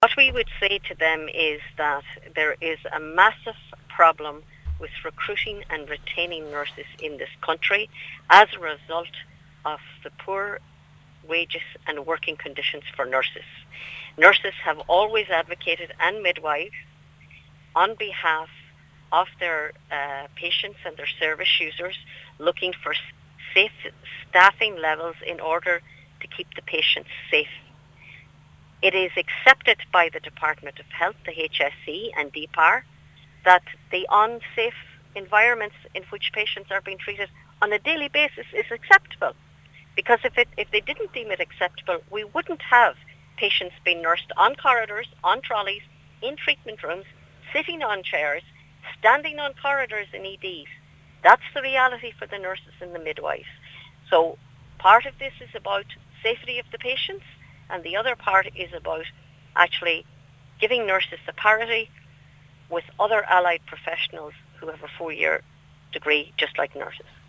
What we would say to them is that there is a massive problem with recruiting and retaining nurses in this country as a result of the poor wages and working conditions for nurses. Nurses have always advocated, and midwives, on behalf of their patients and their service users, looking for safe staffing levels in order to keep the patients safe. It is accepted by the Department of Health, the HSE and DPAR, that the unsafe environments in which patients are being treated on a daily basis is acceptable. Because if they didn't deem it acceptable, we wouldn't have patients being nursed on corridors, on trolleys, in treatment rooms, sitting on chairs, standing on corridors in EDs. That's the reality for the nurses and the midwives. So part of this is about safety of the patients, and the other part is about actually giving nurses the parity with other allied professionals who have a 4-year degree just like nurses.